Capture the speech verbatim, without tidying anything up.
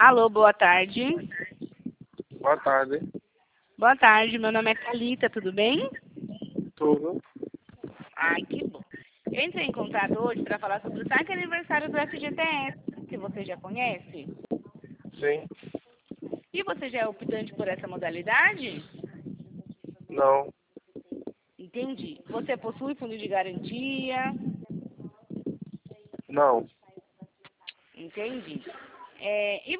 Alô, boa tarde. Boa tarde. Boa tarde, meu nome é Thalita, tudo bem? Tudo? Ai, que bom. Eu entrei em contato hoje para falar sobre o saque aniversário do F G T S, que você já conhece. Sim? E você já é optante por essa modalidade? Não? Entendi. Você possui fundo de garantia? Não? Entendi. É, e